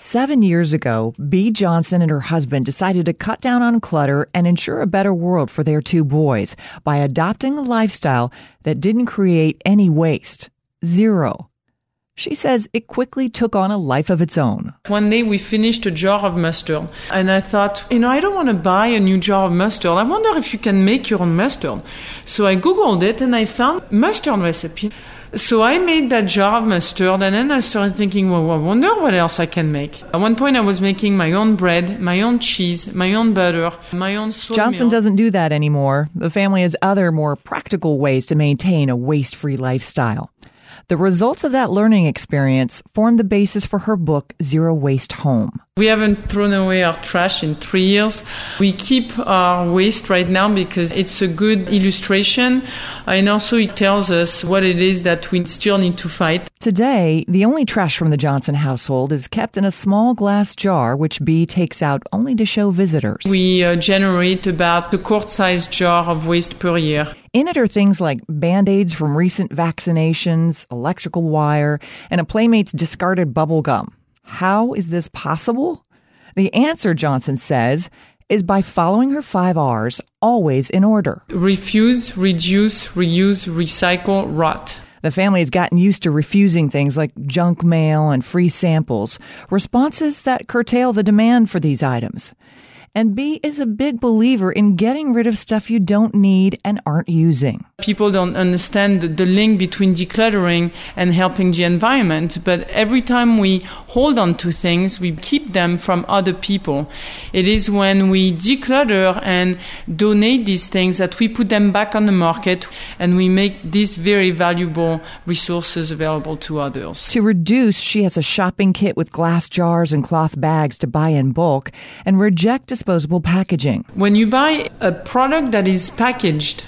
7 years ago, Bea Johnson and her husband decided to cut down on clutter and ensure a better world for their 2 boys by adopting a lifestyle that didn't create any waste. Zero. She says it quickly took on a life of its own. One day we finished a jar of mustard and I thought, I don't want to buy a new jar of mustard. I wonder if you can make your own mustard. So I Googled it and I found mustard recipe. So I made that jar of mustard and then I started thinking, well, I wonder what else I can make. At one point I was making my own bread, my own cheese, my own butter, my own soy Johnson milk. doesn't do that anymore. The family has other more practical ways to maintain a waste-free lifestyle. The results of that learning experience formed the basis for her book, Zero Waste Home. We haven't thrown away our trash in 3 years. We keep our waste right now because it's a good illustration. And also it tells us what it is that we still need to fight. Today, the only trash from the Johnson household is kept in a small glass jar, which Bea takes out only to show visitors. We generate about a quart-sized jar of waste per year. In it are things like Band-Aids from recent vaccinations, electrical wire, and a Playmate's discarded bubble gum. How is this possible? The answer, Johnson says, is by following her 5 R's, always in order. Refuse, reduce, reuse, recycle, rot. The family has gotten used to refusing things like junk mail and free samples, responses that curtail the demand for these items. And Bea is a big believer in getting rid of stuff you don't need and aren't using. People don't understand the link between decluttering and helping the environment, but every time we hold on to things, we keep them from other people. It is when we declutter and donate these things that we put them back on the market and we make these very valuable resources available to others. To reduce, she has a shopping kit with glass jars and cloth bags to buy in bulk and reject disposable packaging. When you buy a product that is packaged,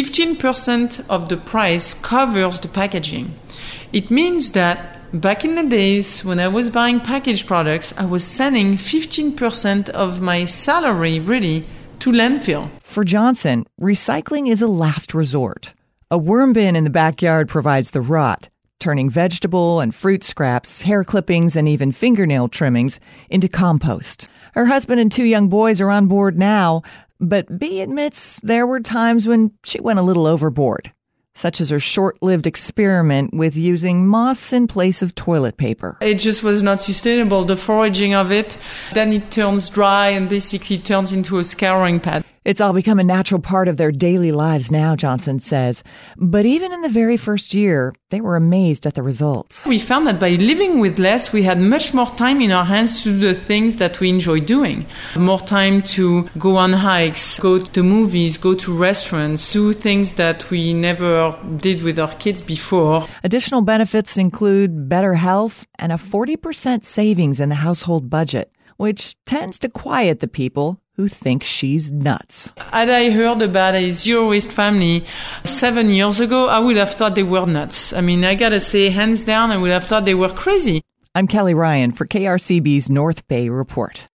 15% of the price covers the packaging. It means that back in the days when I was buying packaged products, I was sending 15% of my salary really to landfill. For Johnson, recycling is a last resort. A worm bin in the backyard provides the rot, turning vegetable and fruit scraps, hair clippings, and even fingernail trimmings into compost. Her husband and 2 young boys are on board now, but Bea admits there were times when she went a little overboard, such as her short-lived experiment with using moss in place of toilet paper. It just was not sustainable, the foraging of it. Then it turns dry and basically turns into a scouring pad. It's all become a natural part of their daily lives now, Johnson says. But even in the very first year, they were amazed at the results. We found that by living with less, we had much more time in our hands to do the things that we enjoy doing. More time to go on hikes, go to movies, go to restaurants, do things that we never did with our kids before. Additional benefits include better health and a 40% savings in the household budget, which tends to quiet the people who think she's nuts. Had I heard about a zero-waste family 7 years ago, I would have thought they were nuts. I gotta say, hands down, I would have thought they were crazy. I'm Kelly Ryan for KRCB's North Bay Report.